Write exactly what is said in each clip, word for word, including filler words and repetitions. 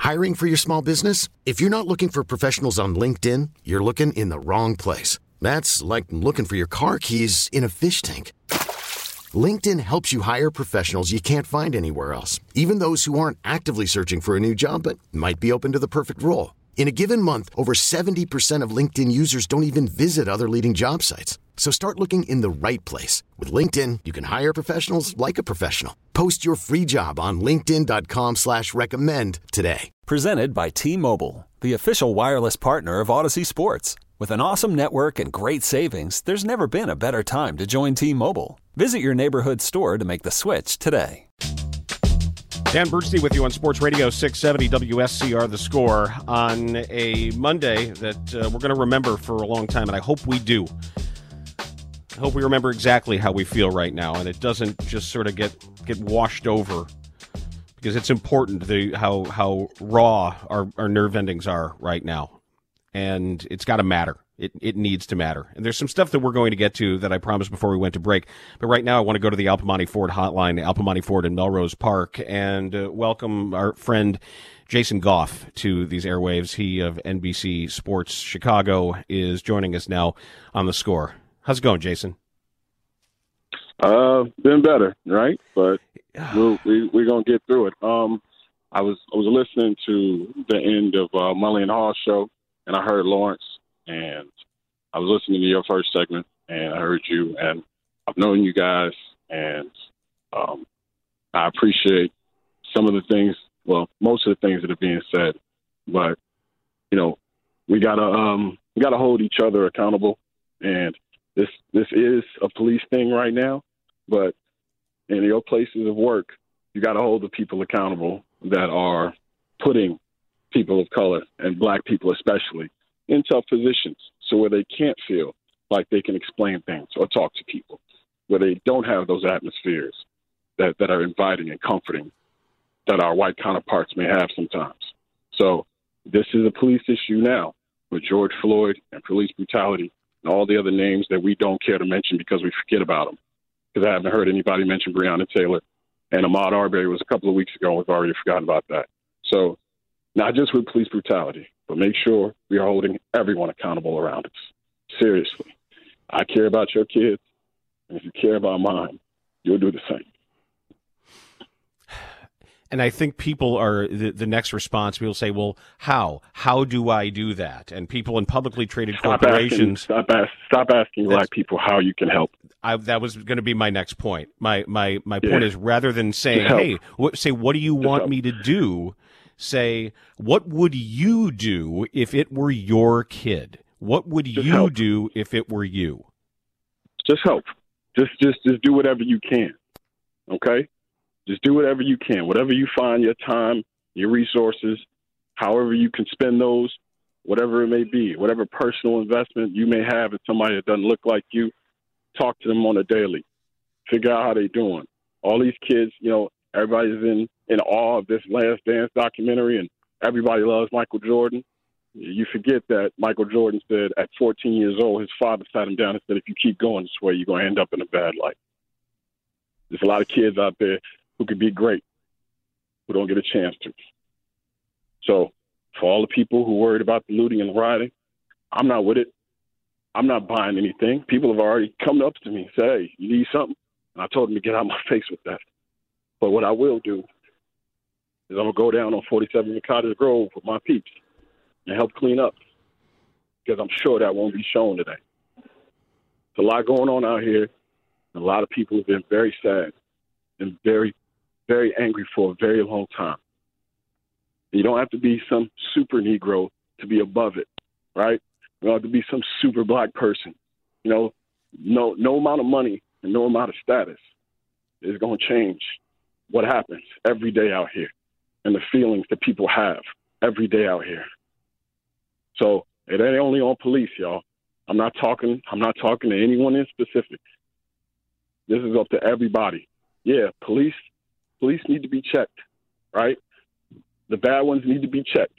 Hiring for your small business? If you're not looking for professionals on LinkedIn, you're looking in the wrong place. That's like looking for your car keys in a fish tank. LinkedIn helps you hire professionals you can't find anywhere else, even those who aren't actively searching for a new job but might be open to the perfect role. In a given month, over seventy percent of LinkedIn users don't even visit other leading job sites. So start looking in the right place. With LinkedIn, you can hire professionals like a professional. Post your free job on linkedin.com slash recommend today. Presented by T-Mobile, the official wireless partner of Odyssey Sports. With an awesome network and great savings, there's never been a better time to join T-Mobile. Visit your neighborhood store to make the switch today. Dan Bernstein with you on Sports Radio six seventy W S C R The Score on a Monday that uh, we're going to remember for a long time, and I hope we do. I hope we remember exactly how we feel right now, and it doesn't just sort of get, get washed over, because it's important the, how how raw our, our nerve endings are right now, and it's got to matter. It it needs to matter. And there's some stuff that we're going to get to that I promised before we went to break. But right now I want to go to the Al Piemonte Ford hotline, Al Piemonte Ford in Melrose Park, and uh, welcome our friend Jason Goff to these airwaves. He of N B C Sports Chicago is joining us now on The Score. How's it going, Jason? Uh, been better, right? But we'll, we, we're going to get through it. Um, I was I was listening to the end of uh, Mully and Haw show, and I heard Lawrence. And I was listening to your first segment, and I heard you, and I've known you guys, and um, I appreciate some of the things, well, most of the things that are being said. But, you know, we gotta um, we gotta hold each other accountable, and this this is a police thing right now. But in your places of work, you got to hold the people accountable that are putting people of color and black people especially in tough positions, so where they can't feel like they can explain things or talk to people, where they don't have those atmospheres that, that are inviting and comforting that our white counterparts may have sometimes. So this is a police issue now with George Floyd and police brutality and all the other names that we don't care to mention because we forget about them. Because I haven't heard anybody mention Breonna Taylor, and Ahmaud Arbery was a couple of weeks ago, and we've already forgotten about that. So not just with police brutality, but make sure we are holding everyone accountable around us. Seriously. I care about your kids, and if you care about mine, you'll do the same. And I think people are, the, the next response, people say, well, how? How do I do that? And people in publicly traded stop corporations. Asking, stop, ask, stop asking black people how you can help. I, that was going to be my next point. My my, my yeah. point is, rather than saying, hey, what, say, what do you Just want help. me to do? Say, what would you do if it were your kid? What would Just you help. do if it were you? Just help. Just, just, just do whatever you can. Okay? Just do whatever you can. Whatever you find, your time, your resources, however you can spend those, whatever it may be, whatever personal investment you may have in somebody that doesn't look like you, talk to them on a daily. Figure out how they're doing. All these kids, you know, everybody's in, in awe of this Last Dance documentary, and everybody loves Michael Jordan. You forget that Michael Jordan said at fourteen years old, his father sat him down and said, if you keep going this way, you're going to end up in a bad light. There's a lot of kids out there who could be great, who don't get a chance to. So for all the people who are worried about the looting and rioting, I'm not with it. I'm not buying anything. People have already come up to me and said, hey, you need something? And I told them to get out of my face with that. But what I will do is I'm going to go down on forty-seven in Cottage Grove with my peeps and help clean up, because I'm sure that won't be shown today. There's a lot going on out here. And a lot of people have been very sad and very, very angry for a very long time. You don't have to be some super Negro to be above it, right? You don't have to be some super black person. You know, no, no amount of money and no amount of status is going to change what happens every day out here and the feelings that people have every day out here. So it ain't only on police, y'all. I'm not talking, I'm not talking to anyone in specific. This is up to everybody. Yeah, police, police need to be checked, right? The bad ones need to be checked.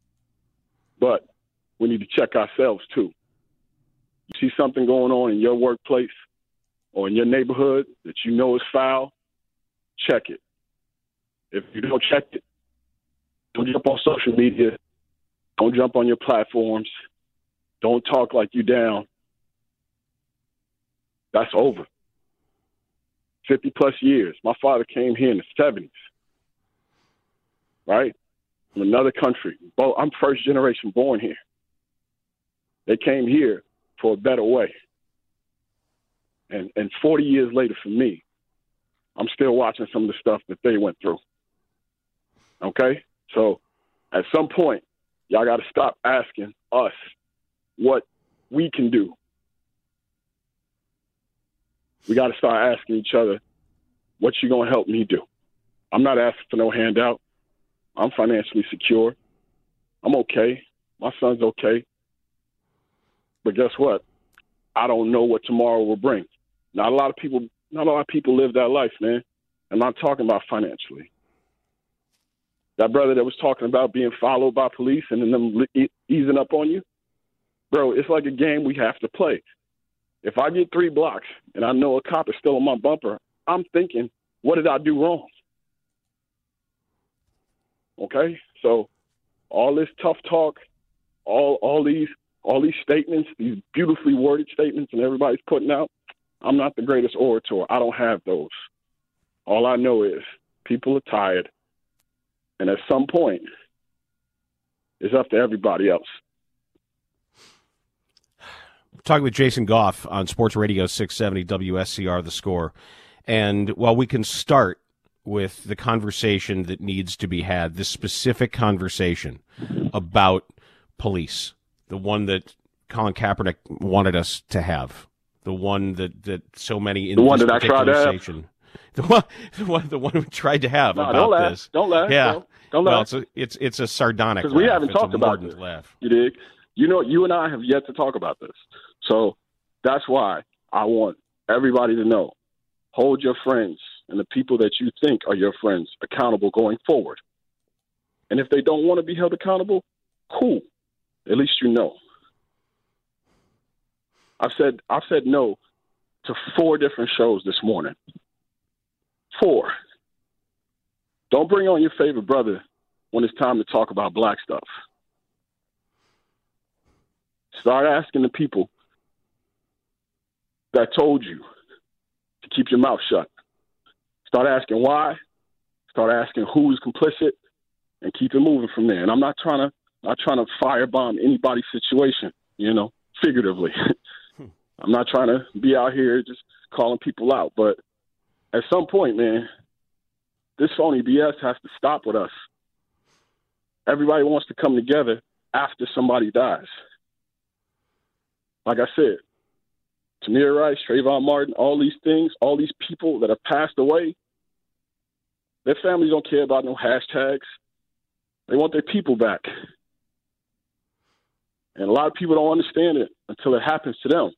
But we need to check ourselves too. You see something going on in your workplace or in your neighborhood that you know is foul, check it. If you don't check it, Don't jump on social media. Don't jump on your platforms. Don't talk like you down. That's over. fifty plus years. My father came here in the seventies, right? From another country. Well, I'm first generation born here. They came here for a better way. And and forty years later for me, I'm still watching some of the stuff that they went through. Okay? So at some point, y'all got to stop asking us what we can do. We got to start asking each other, what you going to help me do? I'm not asking for no handout. I'm financially secure. I'm okay. My son's okay. But guess what? I don't know what tomorrow will bring. Not a lot of people, not a lot of people live that life, man. I'm not talking about financially. That brother that was talking about being followed by police and then them e- easing up on you, bro, it's like a game we have to play. If I get three blocks and I know a cop is still on my bumper, I'm thinking, what did I do wrong? Okay, so all this tough talk, all all these all these statements, these beautifully worded statements, and everybody's putting out. I'm not the greatest orator. I don't have those. All I know is people are tired, and at some point, it's up to everybody else. Talking with Jason Goff on Sports Radio six seventy W S C R, The Score. And while we can start with the conversation that needs to be had, this specific conversation about police, the one that Colin Kaepernick wanted us to have, the one that, that so many in the one this that I tried to have. station, the one, the one, the one we tried to have no, about don't laugh. this. Don't laugh. Yeah, don't, don't well, laugh. it's a, it's it's a sardonic laugh. Because we haven't it's talked a about mordant this. Laugh. You dig? You know, you and I have yet to talk about this. So that's why I want everybody to know, hold your friends and the people that you think are your friends accountable going forward. And if they don't want to be held accountable, cool. At least you know. I've said I've said no to four different shows this morning. Four. Don't bring on your favorite brother when it's time to talk about black stuff. Start asking the people that told you to keep your mouth shut. Start asking why. Start asking who's complicit, and keep it moving from there. And I'm not trying to not trying to firebomb anybody's situation, you know, figuratively. I'm not trying to be out here just calling people out. But at some point, man, this phony B S has to stop with us. Everybody wants to come together after somebody dies. Like I said, Tamir Rice, Trayvon Martin, all these things, all these people that have passed away, their families don't care about no hashtags. They want their people back. And a lot of people don't understand it until it happens to them.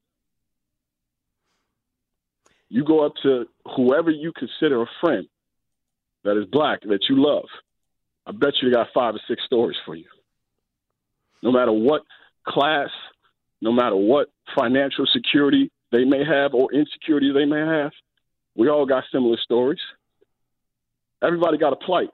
You go up to whoever you consider a friend that is black, that you love, I bet you they got five or six stories for you. No matter what class, no matter what financial security they may have or insecurity they may have, we all got similar stories. Everybody got a plight.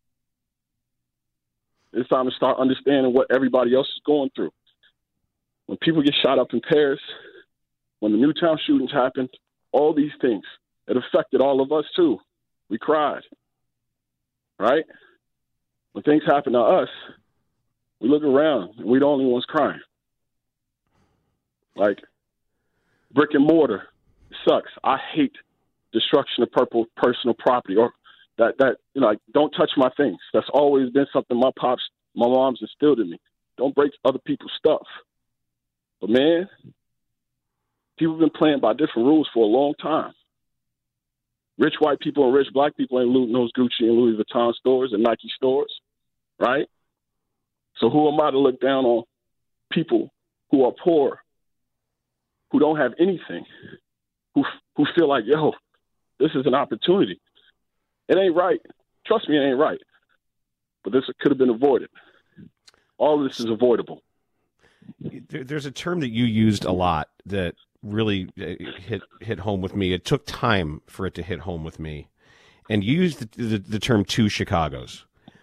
It's time to start understanding what everybody else is going through. When people get shot up in Paris, when the Newtown shootings happened, all these things, it affected all of us too. We cried, right? When things happen to us, we look around and we're the only ones crying. Like, brick and mortar sucks. I hate destruction of purple personal property, or that, that you know, like, don't touch my things. That's always been something my pops, my mom's instilled in me. Don't break other people's stuff. But, man, people have been playing by different rules for a long time. Rich white people and rich black people ain't looting those Gucci and Louis Vuitton stores and Nike stores, right? So who am I to look down on people who are poor, who don't have anything, who who feel like, yo, this is an opportunity. It ain't right. Trust me, it ain't right. But this could have been avoided. All of this is avoidable. There's a term that you used a lot that really hit hit home with me. It took time for it to hit home with me. And you used the, the, the term two Chicagos.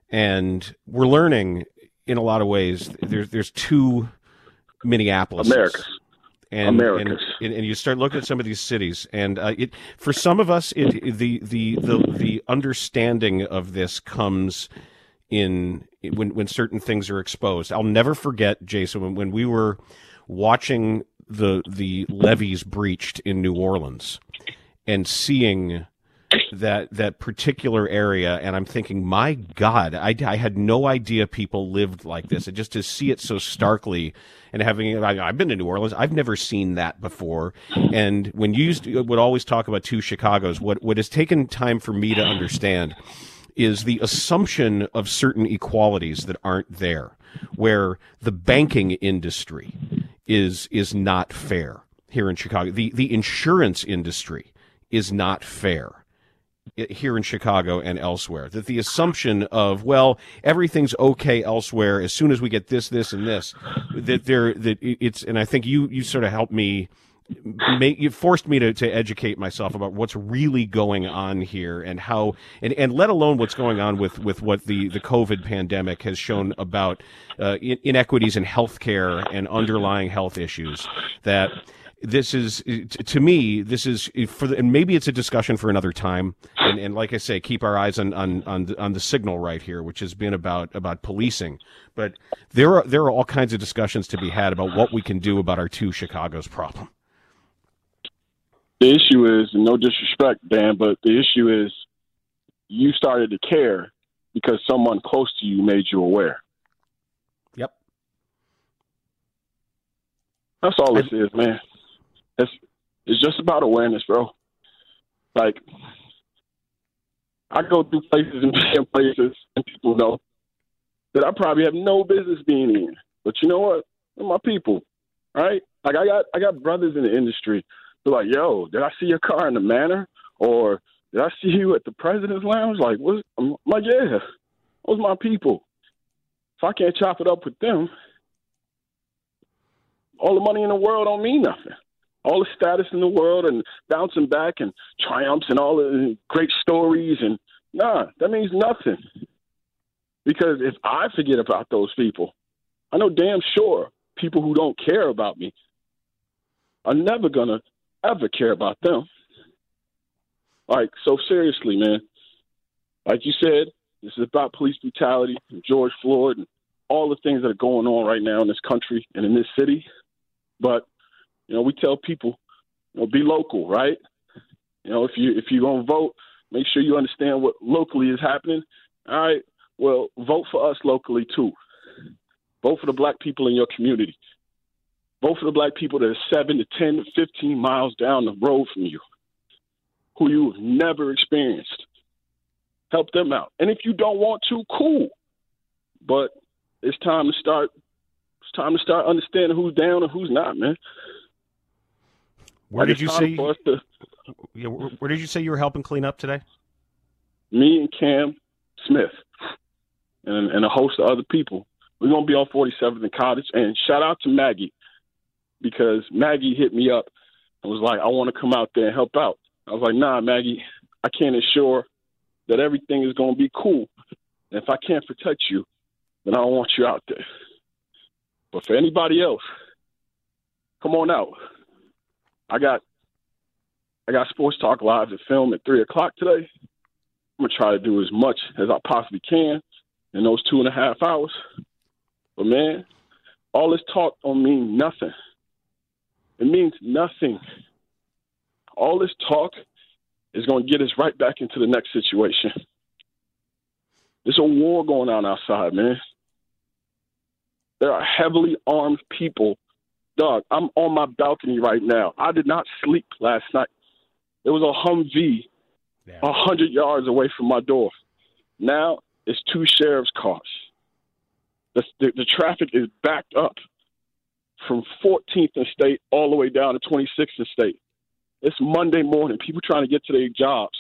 And we're learning in a lot of ways. There's there's two Minneapolis. Americas. And, Americas. And, and you start looking at some of these cities, and uh, it for some of us, it, the, the the the understanding of this comes in when when certain things are exposed. I'll never forget, Jason, when, when we were watching the the levees breached in New Orleans, and seeing that that particular area, and I'm thinking, my God, I, I had no idea people lived like this. And just to see it so starkly, and having, I, I've been to New Orleans, I've never seen that before. And when you used to, would always talk about two Chicagos, what what has taken time for me to understand is the assumption of certain equalities that aren't there, where the banking industry is is not fair here in Chicago. The the insurance industry is not fair here in Chicago and elsewhere. That the assumption of, well, everything's okay elsewhere as soon as we get this, this, and this, that there, that it's, and I think you, you sort of helped me make, you forced me to, to educate myself about what's really going on here, and how, and, and let alone what's going on with, with what the, the COVID pandemic has shown about uh, inequities in healthcare and underlying health issues. That this is, to me, this is for the, and maybe it's a discussion for another time. And, and like I say, keep our eyes on, on, on, the, on the signal right here, which has been about, about policing. But there are, there are all kinds of discussions to be had about what we can do about our two Chicago's problem. The issue is, and no disrespect, Dan, but the issue is you started to care because someone close to you made you aware. Yep. That's all I, this is, man. It's, it's just about awareness, bro. Like, I go through places and be in places, and people know that I probably have no business being in. But you know what? They're my people, right? Like, I got I got brothers in the industry. They're like, yo, did I see your car in the Manor? Or did I see you at the President's Lounge? Like, what? I'm like, yeah, those my people. If I can't chop it up with them, all the money in the world don't mean nothing. All the status in the world and bouncing back and triumphs and all the great stories, and nah, that means nothing. Because if I forget about those people, I know damn sure people who don't care about me are never going to ever care about them. Like, so seriously, man, like you said, this is about police brutality and George Floyd and all the things that are going on right now in this country and in this city. But you know, we tell people, you know, be local, right? You know, if you if you're gonna vote, make sure you understand what locally is happening. All right, well, vote for us locally too. Vote for the black people in your community. Vote for the black people that are seven to ten to fifteen miles down the road from you, who you've never experienced. Help them out. And if you don't want to, cool. But it's time to start. It's time to start understanding who's down and who's not, man. Where did you say? To, yeah, where, where did you say you were helping clean up today? Me and Cam Smith and, and a host of other people. We're gonna be on forty-seventh and Cottage. And shout out to Maggie, because Maggie hit me up and was like, "I want to come out there and help out." I was like, "Nah, Maggie, I can't assure that everything is gonna be cool. And if I can't protect you, then I don't want you out there. But for anybody else, come on out. I got I got Sports Talk Live to film at three o'clock today. I'm going to try to do as much as I possibly can in those two and a half hours. But, man, all this talk don't mean nothing. It means nothing. All this talk is going to get us right back into the next situation. There's a war going on outside, man. There are heavily armed people. Dog, I'm on my balcony right now. I did not sleep last night. There was a Humvee a hundred yards away from my door. Now it's two sheriff's cars. The, the, the traffic is backed up from fourteenth and State all the way down to twenty-sixth and State. It's Monday morning. People trying to get to their jobs.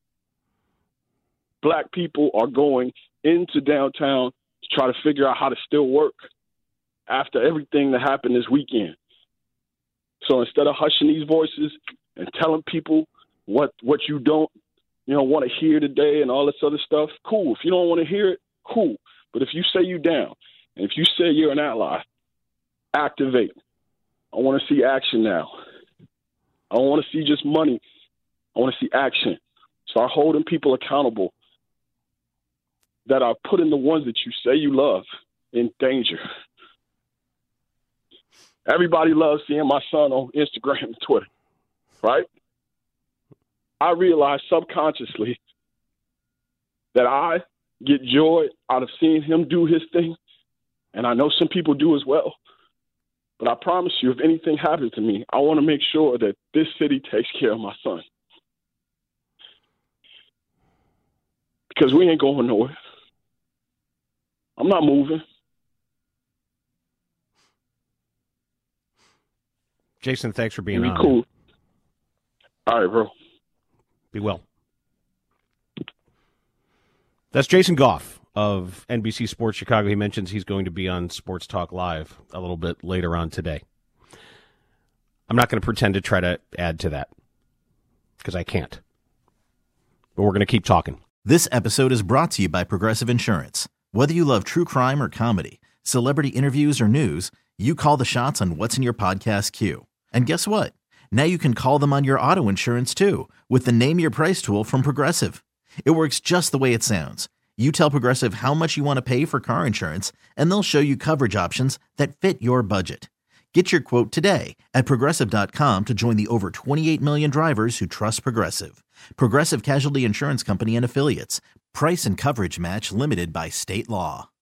Black people are going into downtown to try to figure out how to still work after everything that happened this weekend. So instead of hushing these voices and telling people what what you don't, you know, want to hear today and all this other stuff, cool. If you don't want to hear it, cool. But if you say you down, and if you say you're an ally, activate. I want to see action now. I don't want to see just money. I want to see action. Start holding people accountable that are putting the ones that you say you love in danger. Everybody loves seeing my son on Instagram and Twitter, right? I realize subconsciously that I get joy out of seeing him do his thing, and I know some people do as well. But I promise you, if anything happens to me, I want to make sure that this city takes care of my son. Because we ain't going nowhere. I'm not moving. Jason, thanks for being Be on. cool. All right, bro. Be well. That's Jason Goff of N B C Sports Chicago. He mentions he's going to be on Sports Talk Live a little bit later on today. I'm not going to pretend to try to add to that because I can't. But we're going to keep talking. This episode is brought to you by Progressive Insurance. Whether you love true crime or comedy, celebrity interviews or news, you call the shots on what's in your podcast queue. And guess what? Now you can call them on your auto insurance too with the Name Your Price tool from Progressive. It works just the way it sounds. You tell Progressive how much you want to pay for car insurance, and they'll show you coverage options that fit your budget. Get your quote today at Progressive dot com to join the over twenty-eight million drivers who trust Progressive. Progressive Casualty Insurance Company and Affiliates. Price and coverage match limited by state law.